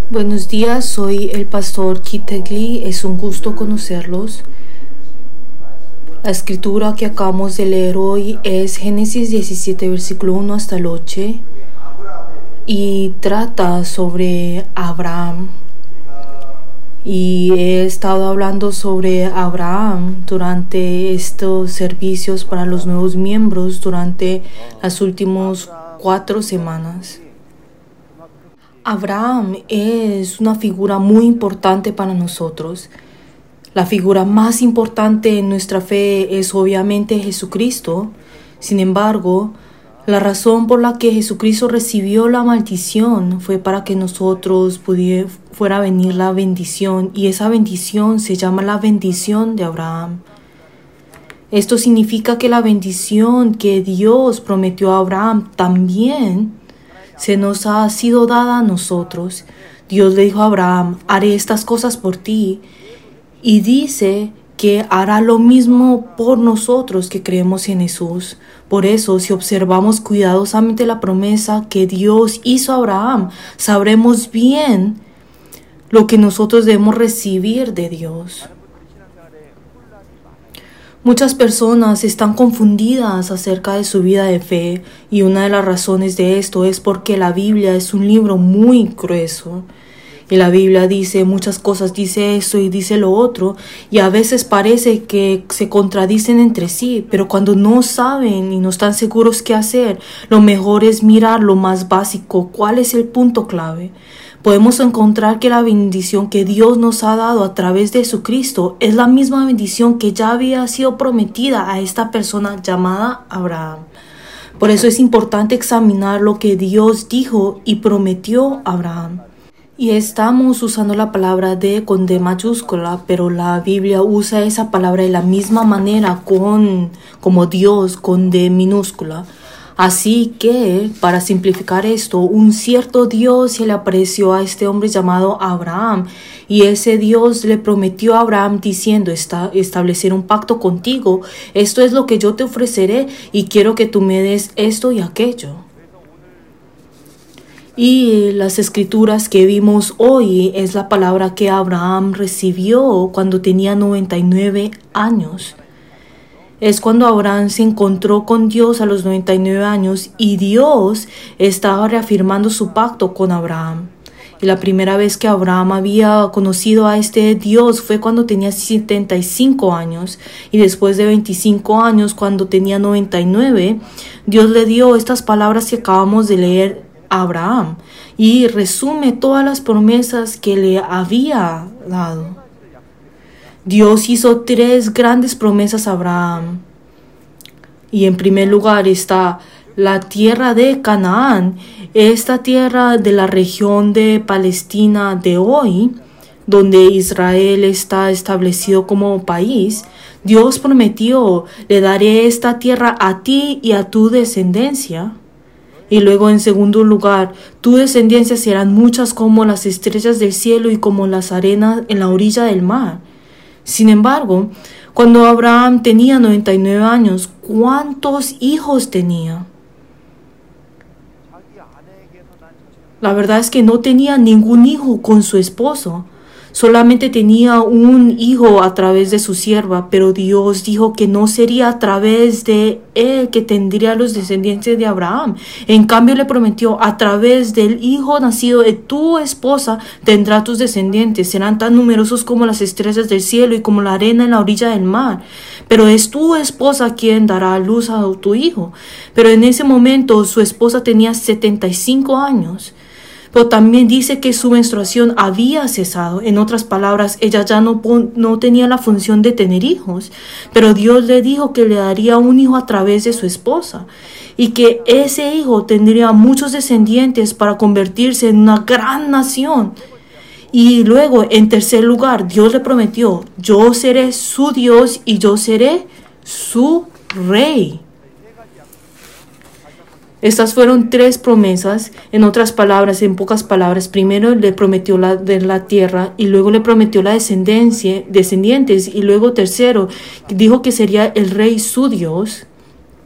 Buenos días, soy el pastor Kitegli, es un gusto conocerlos. La escritura que acabamos de leer hoy es Génesis 17, versículo 1 hasta el 8 y trata sobre Abraham. Y he estado hablando sobre Abraham durante estos servicios para los nuevos miembros durante las últimas 4 semanas. Abraham es una figura muy importante para nosotros. La figura más importante en nuestra fe es obviamente Jesucristo. Sin embargo, la razón por la que Jesucristo recibió la maldición fue para que nosotros fuera a venir la bendición, y esa bendición se llama la bendición de Abraham. Esto significa que la bendición que Dios prometió a Abraham también se nos ha sido dada a nosotros. Dios le dijo a Abraham: haré estas cosas por ti, y dice que hará lo mismo por nosotros que creemos en Jesús. Por eso, si observamos cuidadosamente la promesa que Dios hizo a Abraham, sabremos bien lo que nosotros debemos recibir de Dios. Muchas personas están confundidas acerca de su vida de fe, y una de las razones de esto es porque la Biblia es un libro muy grueso. Y la Biblia dice muchas cosas, dice esto y dice lo otro, y a veces parece que se contradicen entre sí, pero cuando no saben y no están seguros qué hacer, lo mejor es mirar lo más básico, cuál es el punto clave. Podemos encontrar que la bendición que Dios nos ha dado a través de Jesucristo es la misma bendición que ya había sido prometida a esta persona llamada Abraham. Por eso es importante examinar lo que Dios dijo y prometió a Abraham. Y estamos usando la palabra de con D mayúscula, pero la Biblia usa esa palabra de la misma manera como Dios con D minúscula. Así que, para simplificar esto, un cierto Dios se le apareció a este hombre llamado Abraham, y ese Dios le prometió a Abraham diciendo: establecer un pacto contigo, esto es lo que yo te ofreceré y quiero que tú me des esto y aquello. Y las escrituras que vimos hoy es la palabra que Abraham recibió cuando tenía 99 años. Es cuando Abraham se encontró con Dios a los 99 años y Dios estaba reafirmando su pacto con Abraham. Y la primera vez que Abraham había conocido a este Dios fue cuando tenía 75 años. Y después de 25 años, cuando tenía 99, Dios le dio estas palabras que acabamos de leer a Abraham. Y resume todas las promesas que le había dado. Dios hizo 3 grandes promesas a Abraham. Y en primer lugar está la tierra de Canaán, esta tierra de la región de Palestina de hoy, donde Israel está establecido como país. Dios prometió: le daré esta tierra a ti y a tu descendencia. Y luego, en segundo lugar, tu descendencia serán muchas como las estrellas del cielo y como las arenas en la orilla del mar. Sin embargo, cuando Abraham tenía 99 años, ¿cuántos hijos tenía? La verdad es que no tenía ningún hijo con su esposo. Solamente tenía un hijo a través de su sierva, pero Dios dijo que no sería a través de él que tendría los descendientes de Abraham. En cambio le prometió: a través del hijo nacido de tu esposa tendrá tus descendientes. Serán tan numerosos como las estrellas del cielo y como la arena en la orilla del mar. Pero es tu esposa quien dará a luz a tu hijo. Pero en ese momento su esposa tenía 75 años. Pero también dice que su menstruación había cesado. En otras palabras, ella ya no tenía la función de tener hijos. Pero Dios le dijo que le daría un hijo a través de su esposa. Y que ese hijo tendría muchos descendientes para convertirse en una gran nación. Y luego, en tercer lugar, Dios le prometió: yo seré su Dios y yo seré su rey. Estas fueron 3 promesas. En otras palabras, en pocas palabras, primero le prometió la tierra, y luego le prometió la descendientes, y luego tercero, dijo que sería el rey su Dios.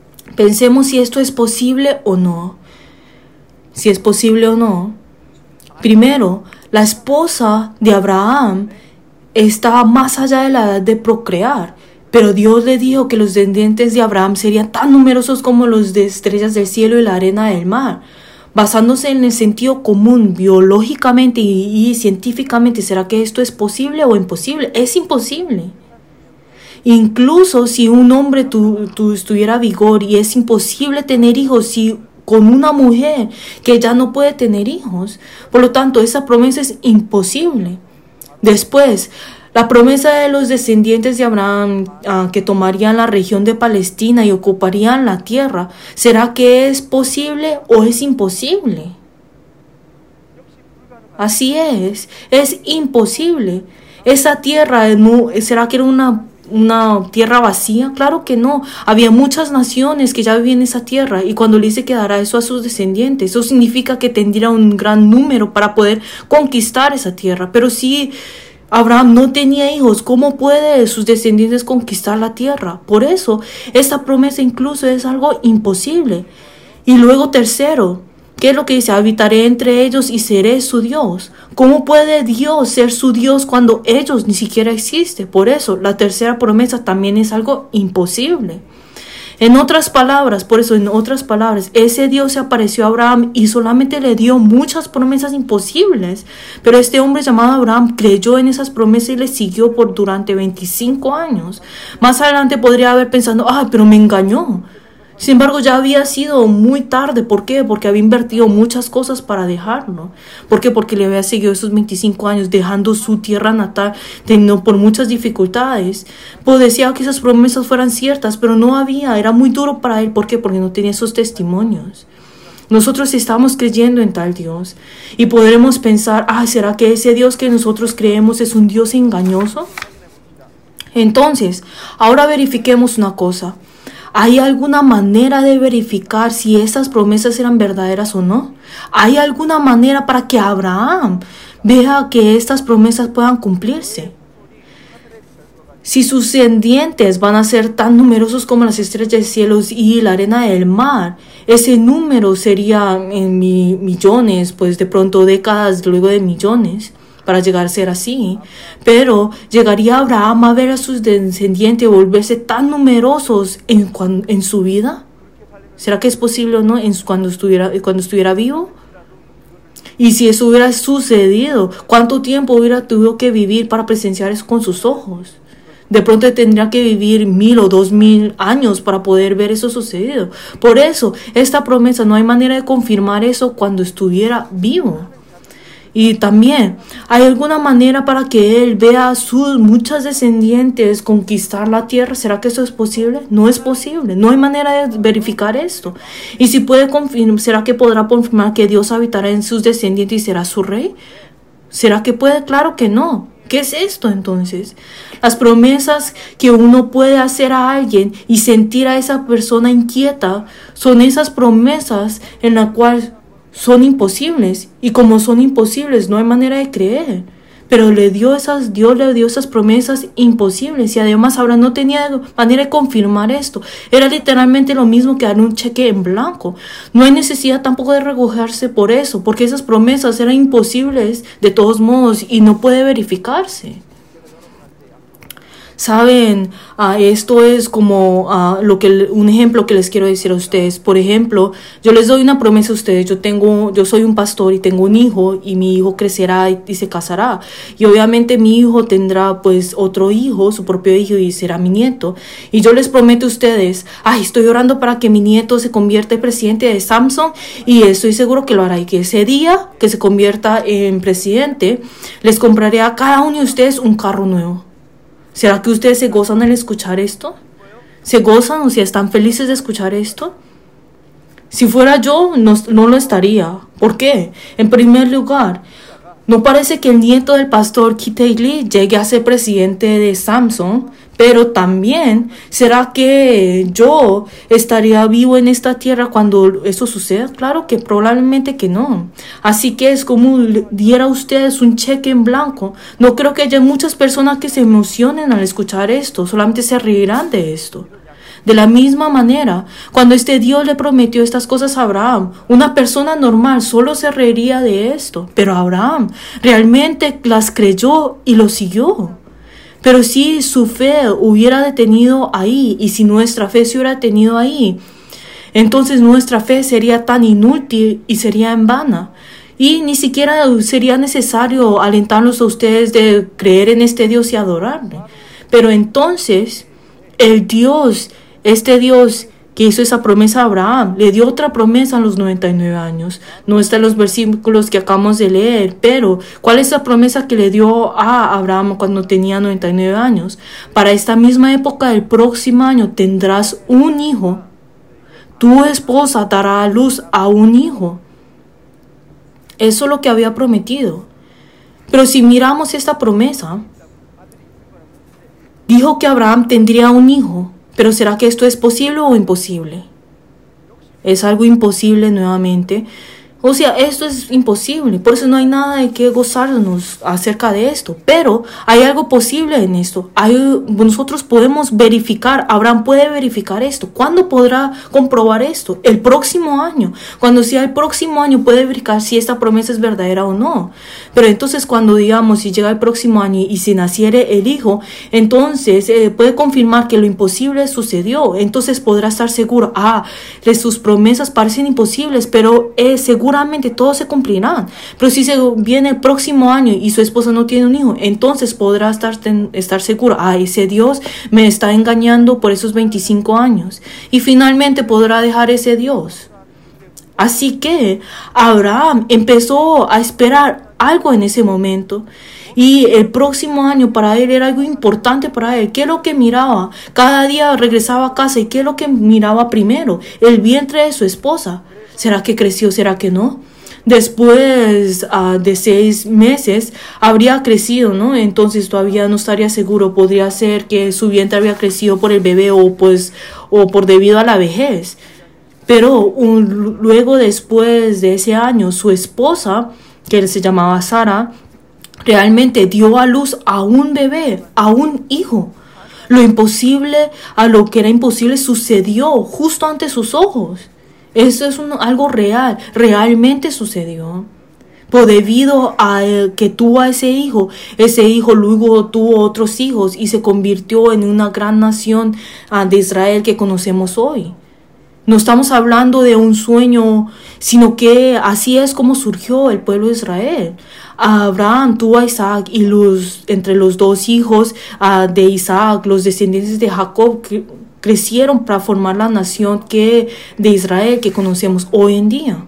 Pensemos si esto es posible o no. Si es posible o no. Primero, la esposa de Abraham estaba más allá de la edad de procrear, pero Dios le dijo que los descendientes de Abraham serían tan numerosos como los de estrellas del cielo y la arena del mar. Basándose en el sentido común, biológicamente y científicamente, ¿será que esto es posible o imposible? Es imposible. Incluso si un hombre tuviera vigor y es imposible tener hijos con una mujer que ya no puede tener hijos, por lo tanto esa promesa es imposible. Después, la promesa de los descendientes de Abraham que tomarían la región de Palestina y ocuparían la tierra, ¿será que es posible o es imposible? Así es imposible. Esa tierra, ¿será que era una tierra vacía? Claro que no. Había muchas naciones que ya vivían en esa tierra, y cuando le dice que dará eso a sus descendientes, eso significa que tendría un gran número para poder conquistar esa tierra. Pero si Abraham no tenía hijos, ¿cómo puede sus descendientes conquistar la tierra? Por eso, esta promesa incluso es algo imposible. Y luego tercero, ¿qué es lo que dice? Habitaré entre ellos y seré su Dios. ¿Cómo puede Dios ser su Dios cuando ellos ni siquiera existen? Por eso, la tercera promesa también es algo imposible. En otras palabras, ese Dios se apareció a Abraham y solamente le dio muchas promesas imposibles. Pero este hombre llamado Abraham creyó en esas promesas y le siguió durante 25 años. Más adelante podría haber pensado, pero me engañó. Sin embargo, ya había sido muy tarde. ¿Por qué? Porque había invertido muchas cosas para dejarlo. ¿Por qué? Porque le había seguido esos 25 años dejando su tierra natal, teniendo por muchas dificultades. Pues decía que esas promesas fueran ciertas, pero no había. Era muy duro para él. ¿Por qué? Porque no tenía esos testimonios. Nosotros estamos creyendo en tal Dios y podremos pensar, ¿será que ese Dios que nosotros creemos es un Dios engañoso? Entonces, ahora verifiquemos una cosa. ¿Hay alguna manera de verificar si esas promesas eran verdaderas o no? ¿Hay alguna manera para que Abraham vea que estas promesas puedan cumplirse? Si sus descendientes van a ser tan numerosos como las estrellas del cielo y la arena del mar, ese número sería en millones, pues de pronto décadas luego de millones, para llegar a ser así. Pero ¿llegaría Abraham a ver a sus descendientes volverse tan numerosos en su vida? ¿Será que es posible o no cuando estuviera vivo? Y si eso hubiera sucedido, ¿cuánto tiempo hubiera tenido que vivir para presenciar eso con sus ojos? De pronto tendría que vivir 1000 o 2000 años para poder ver eso sucedido. Por eso, esta promesa no hay manera de confirmar eso cuando estuviera vivo. Y también, ¿hay alguna manera para que él vea a sus muchas descendientes conquistar la tierra? ¿Será que eso es posible? No es posible. No hay manera de verificar esto. Y si puede confirmar, ¿será que podrá confirmar que Dios habitará en sus descendientes y será su rey? ¿Será que puede? Claro que no. ¿Qué es esto entonces? Las promesas que uno puede hacer a alguien y sentir a esa persona inquieta son esas promesas en las cuales son imposibles, y como son imposibles no hay manera de creer. Pero Dios le dio esas promesas imposibles, y además Abraham no tenía manera de confirmar esto. Era literalmente lo mismo que dar un cheque en blanco. No hay necesidad tampoco de regocijarse por eso, porque esas promesas eran imposibles de todos modos y no puede verificarse. Saben, esto es como un ejemplo que les quiero decir a ustedes. Por ejemplo, yo les doy una promesa a ustedes. Yo soy un pastor y tengo un hijo, y mi hijo crecerá y se casará. Y obviamente mi hijo tendrá pues otro hijo, su propio hijo, y será mi nieto. Y yo les prometo a ustedes, estoy orando para que mi nieto se convierta en presidente de Samsung, y estoy seguro que lo hará. Y que ese día que se convierta en presidente, les compraré a cada uno de ustedes un carro nuevo. ¿Será que ustedes se gozan al escuchar esto? ¿Se gozan o si están felices de escuchar esto? Si fuera yo, no lo estaría. ¿Por qué? En primer lugar, no parece que el nieto del pastor Keith Lee llegue a ser presidente de Samsung, pero también, ¿será que yo estaría vivo en esta tierra cuando eso suceda? Claro que probablemente que no. Así que es como diera a ustedes un cheque en blanco. No creo que haya muchas personas que se emocionen al escuchar esto, solamente se reirán de esto. De la misma manera, cuando este Dios le prometió estas cosas a Abraham, una persona normal solo se reiría de esto, pero Abraham realmente las creyó y lo siguió. Pero si su fe hubiera detenido ahí, y si nuestra fe se hubiera detenido ahí, entonces nuestra fe sería tan inútil y sería en vano. Y ni siquiera sería necesario alentarlos a ustedes de creer en este Dios y adorarle. Pero entonces, el Dios, este Dios que hizo esa promesa a Abraham, le dio otra promesa a los 99 años. No está en los versículos que acabamos de leer, pero ¿cuál es la promesa que le dio a Abraham cuando tenía 99 años? Para esta misma época del próximo año tendrás un hijo. Tu esposa dará a luz a un hijo. Eso es lo que había prometido. Pero si miramos esta promesa, dijo que Abraham tendría un hijo. Pero ¿será que esto es posible o imposible? Es algo imposible nuevamente. O sea, esto es imposible. Por eso no hay nada de qué gozarnos acerca de esto. Pero hay algo posible en esto. Nosotros podemos verificar. Abraham puede verificar esto. ¿Cuándo podrá comprobar esto? El próximo año. Cuando sea el próximo año puede verificar si esta promesa es verdadera o no. Pero entonces cuando digamos si llega el próximo año y si naciere el hijo, entonces puede confirmar que lo imposible sucedió. Entonces podrá estar seguro. De sus promesas parecen imposibles, pero seguramente todos se cumplirán. Pero si viene el próximo año y su esposa no tiene un hijo, entonces podrá estar seguro, ese Dios me está engañando por esos 25 años. Y finalmente podrá dejar ese Dios. Así que Abraham empezó a esperar algo en ese momento. Y el próximo año para él era algo importante para él. ¿Qué es lo que miraba? Cada día regresaba a casa y ¿qué es lo que miraba primero? El vientre de su esposa. ¿Será que creció? ¿Será que no? Después de 6 meses habría crecido, ¿no? Entonces todavía no estaría seguro. Podría ser que su vientre había crecido por el bebé o por debido a la vejez. Pero luego después de ese año, su esposa, que se llamaba Sara, realmente dio a luz a un bebé, a un hijo. Lo imposible a lo que era imposible sucedió justo ante sus ojos. Eso es algo real, realmente sucedió. Pues debido a que tuvo a ese hijo luego tuvo otros hijos y se convirtió en una gran nación de Israel que conocemos hoy. No estamos hablando de un sueño, sino que así es como surgió el pueblo de Israel. Abraham tuvo a Isaac y entre los 2 hijos de Isaac, los descendientes de Jacob, crecieron para formar la nación de Israel que conocemos hoy en día.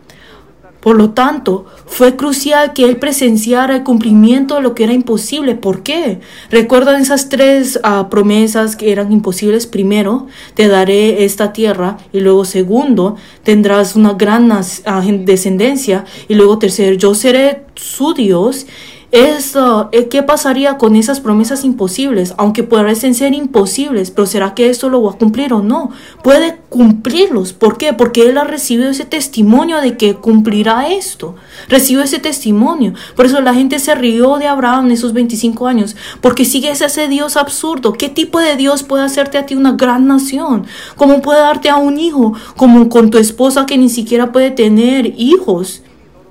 Por lo tanto, fue crucial que él presenciara el cumplimiento de lo que era imposible. ¿Por qué? ¿Recuerdan esas 3 promesas que eran imposibles? Primero, te daré esta tierra. Y luego, segundo, tendrás una gran descendencia. Y luego, tercero, yo seré su Dios. ¿Qué pasaría con esas promesas imposibles? Aunque parecen ser imposibles, pero ¿será que esto lo va a cumplir o no? Puede cumplirlos. ¿Por qué? Porque él ha recibido ese testimonio de que cumplirá esto. Recibió ese testimonio. Por eso la gente se rió de Abraham en esos 25 años. Porque sigues a ese Dios absurdo. ¿Qué tipo de Dios puede hacerte a ti una gran nación? ¿Cómo puede darte a un hijo? Como con tu esposa que ni siquiera puede tener hijos.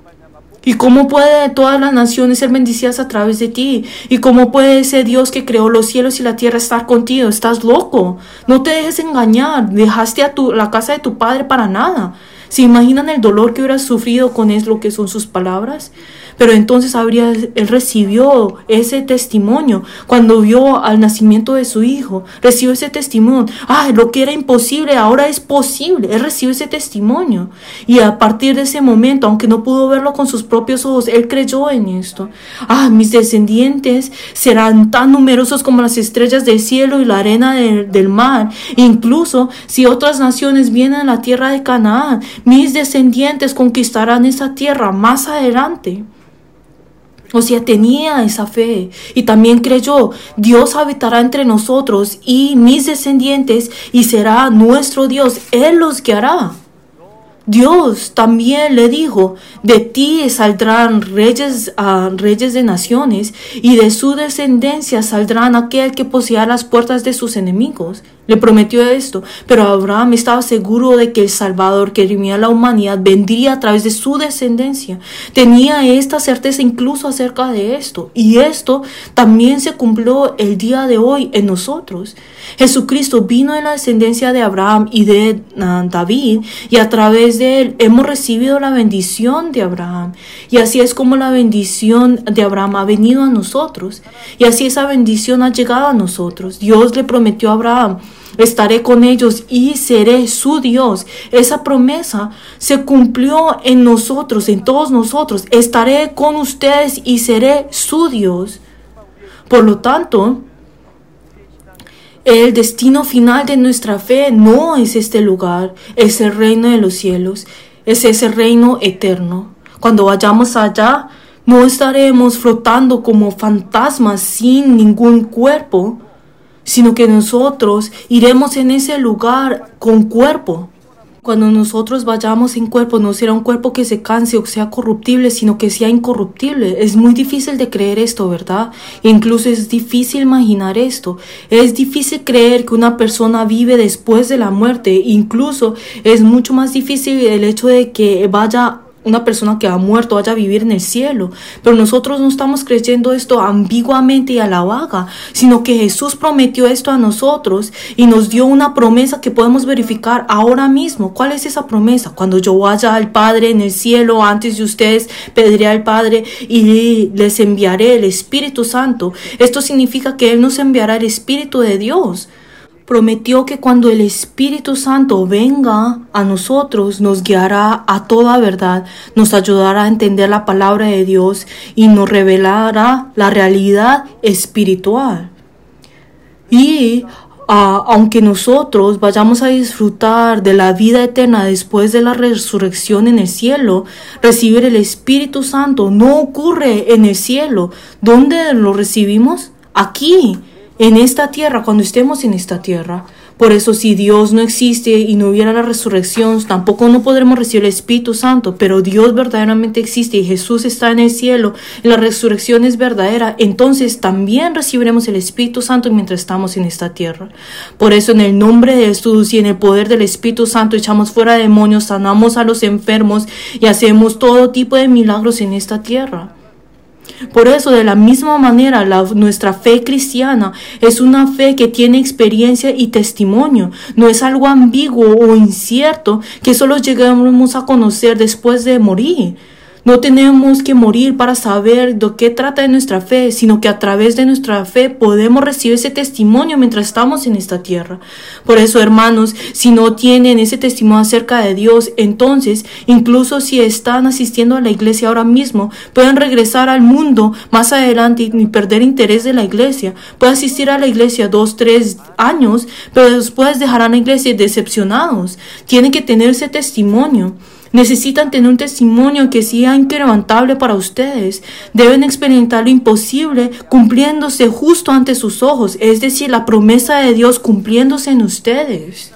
¿Y cómo puede todas las naciones ser bendecidas a través de ti? ¿Y cómo puede ese Dios que creó los cielos y la tierra estar contigo? Estás loco. No te dejes engañar. Dejaste la casa de tu padre para nada. ¿Se imaginan el dolor que hubieras sufrido con lo que son sus palabras? Pero entonces él recibió ese testimonio cuando vio al nacimiento de su hijo. Recibió ese testimonio. Lo que era imposible ahora es posible. Él recibió ese testimonio. Y a partir de ese momento, aunque no pudo verlo con sus propios ojos, él creyó en esto. Mis descendientes serán tan numerosos como las estrellas del cielo y la arena del mar. Incluso si otras naciones vienen a la tierra de Canaán, mis descendientes conquistarán esa tierra más adelante. O sea, tenía esa fe y también creyó, Dios habitará entre nosotros y mis descendientes y será nuestro Dios, Él los guiará. Dios también le dijo, de ti saldrán reyes de naciones y de su descendencia saldrán aquel que poseerá las puertas de sus enemigos. Le prometió esto, pero Abraham estaba seguro de que el Salvador que redimía a la humanidad vendría a través de su descendencia. Tenía esta certeza incluso acerca de esto, y esto también se cumplió el día de hoy en nosotros. Jesucristo vino en la descendencia de Abraham y de David, y a través de él hemos recibido la bendición de Abraham. Y así es como la bendición de Abraham ha venido a nosotros, y así esa bendición ha llegado a nosotros. Dios le prometió a Abraham: estaré con ellos y seré su Dios. Esa promesa se cumplió en nosotros, en todos nosotros. Estaré con ustedes y seré su Dios. Por lo tanto, el destino final de nuestra fe no es este lugar, es el reino de los cielos, es ese reino eterno. Cuando vayamos allá, no estaremos flotando como fantasmas sin ningún cuerpo, sino que nosotros iremos en ese lugar con cuerpo. Cuando nosotros vayamos en cuerpo, no será un cuerpo que se canse o sea corruptible, sino que sea incorruptible. Es muy difícil de creer esto, ¿verdad? Incluso es difícil imaginar esto. Es difícil creer que una persona vive después de la muerte. Incluso es mucho más difícil el hecho de que una persona que ha muerto vaya a vivir en el cielo. Pero nosotros no estamos creyendo esto ambiguamente y a la vaga, sino que Jesús prometió esto a nosotros y nos dio una promesa que podemos verificar ahora mismo. ¿Cuál es esa promesa? Cuando yo vaya al Padre en el cielo, antes de ustedes pediré al Padre y les enviaré el Espíritu Santo. Esto significa que Él nos enviará el Espíritu de Dios. Prometió que cuando el Espíritu Santo venga a nosotros, nos guiará a toda verdad, nos ayudará a entender la palabra de Dios y nos revelará la realidad espiritual. Y aunque nosotros vayamos a disfrutar de la vida eterna después de la resurrección en el cielo, recibir el Espíritu Santo no ocurre en el cielo. ¿Dónde lo recibimos? Aquí, en esta tierra, cuando estemos en esta tierra. Por eso, si Dios no existe y no hubiera la resurrección, tampoco no podremos recibir el Espíritu Santo. Pero Dios verdaderamente existe y Jesús está en el cielo y la resurrección es verdadera. Entonces también recibiremos el Espíritu Santo mientras estamos en esta tierra. Por eso, en el nombre de Jesús y en el poder del Espíritu Santo, echamos fuera demonios, sanamos a los enfermos y hacemos todo tipo de milagros en esta tierra. Por eso, de la misma manera, nuestra fe cristiana es una fe que tiene experiencia y testimonio. No es algo ambiguo o incierto que solo lleguemos a conocer después de morir. No tenemos que morir para saber de qué trata de nuestra fe, sino que a través de nuestra fe podemos recibir ese testimonio mientras estamos en esta tierra. Por eso, hermanos, si no tienen ese testimonio acerca de Dios, entonces, incluso si están asistiendo a la iglesia ahora mismo, pueden regresar al mundo más adelante y perder interés de la iglesia. Pueden asistir a la iglesia 2, 3 años, pero después dejarán la iglesia decepcionados. Tienen que tener ese testimonio. Necesitan tener un testimonio que sea inquebrantable para ustedes. Deben experimentar lo imposible cumpliéndose justo ante sus ojos, es decir, la promesa de Dios cumpliéndose en ustedes.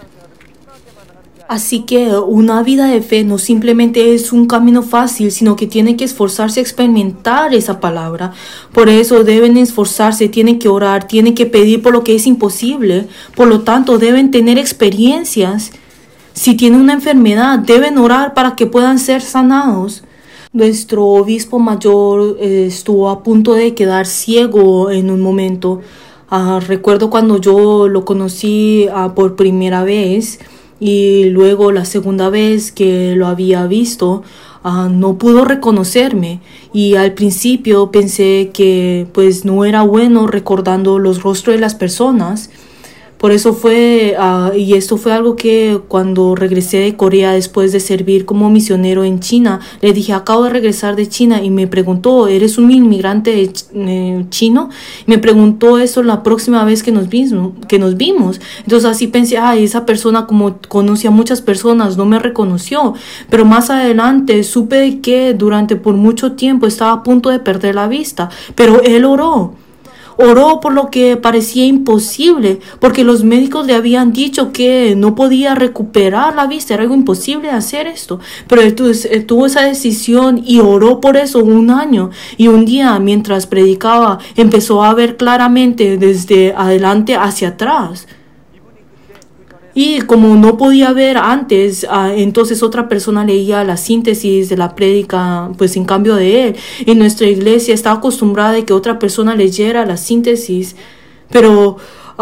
Así que una vida de fe no simplemente es un camino fácil, sino que tienen que esforzarse a experimentar esa palabra. Por eso deben esforzarse, tienen que orar, tienen que pedir por lo que es imposible. Por lo tanto, deben tener experiencias. Si tienen una enfermedad, deben orar para que puedan ser sanados. Nuestro obispo mayor estuvo a punto de quedar ciego en un momento. Recuerdo cuando yo lo conocí por primera vez y luego la segunda vez que lo había visto, no pudo reconocerme. Y al principio pensé que pues no era bueno recordando los rostros de las personas. Por eso y esto fue algo que cuando regresé de Corea después de servir como misionero en China, le dije, acabo de regresar de China, y me preguntó, ¿eres un inmigrante chino? Me preguntó eso la próxima vez que nos vimos. Entonces así pensé, esa persona, como conoce a muchas personas, no me reconoció. Pero más adelante supe que por mucho tiempo estaba a punto de perder la vista, pero él oró. Oró por lo que parecía imposible, porque los médicos le habían dicho que no podía recuperar la vista, era algo imposible hacer esto. Pero él tuvo esa decisión y oró por eso 1 año. Y un día, mientras predicaba, empezó a ver claramente desde adelante hacia atrás. Y como no podía ver antes, entonces otra persona leía la síntesis de la prédica, pues en cambio de él. Y nuestra iglesia está acostumbrada de que otra persona leyera la síntesis, pero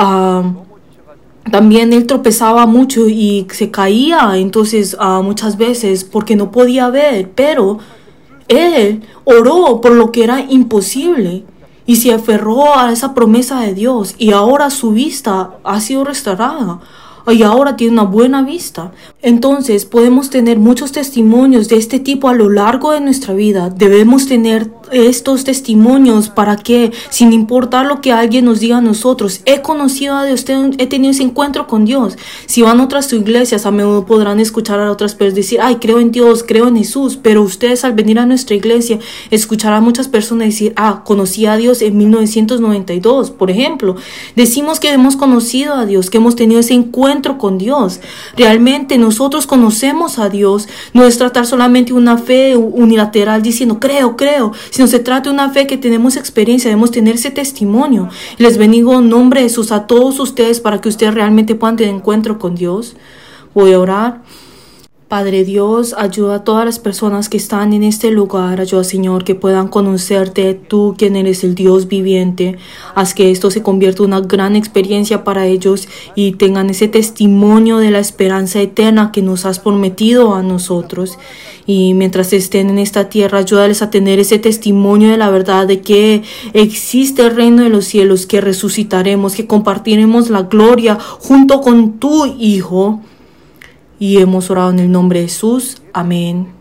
también él tropezaba mucho y se caía, entonces muchas veces porque no podía ver, pero él oró por lo que era imposible y se aferró a esa promesa de Dios y ahora su vista ha sido restaurada. Y ahora tiene una buena vista. Entonces podemos tener muchos testimonios de este tipo a lo largo de nuestra vida. Debemos tener estos testimonios para que, sin importar lo que alguien nos diga a nosotros, he conocido a Dios, he tenido ese encuentro con Dios. Si van a otras iglesias, a menudo podrán escuchar a otras personas decir, ay, creo en Dios, creo en Jesús, pero ustedes al venir a nuestra iglesia escucharán a muchas personas decir, conocí a Dios en 1992, por ejemplo. Decimos que hemos conocido a Dios, que hemos tenido ese encuentro con Dios. Realmente nosotros conocemos a Dios. No es tratar solamente una fe unilateral diciendo creo, sino se trata de una fe que tenemos experiencia, debemos tener ese testimonio. Les bendigo en nombre de Jesús a todos ustedes para que ustedes realmente puedan tener encuentro con Dios. Voy a orar. Padre Dios, ayuda a todas las personas que están en este lugar, ayuda Señor, que puedan conocerte, tú quien eres el Dios viviente. Haz que esto se convierta en una gran experiencia para ellos y tengan ese testimonio de la esperanza eterna que nos has prometido a nosotros. Y mientras estén en esta tierra, ayúdales a tener ese testimonio de la verdad de que existe el reino de los cielos, que resucitaremos, que compartiremos la gloria junto con tu Hijo. Y hemos orado en el nombre de Jesús. Amén.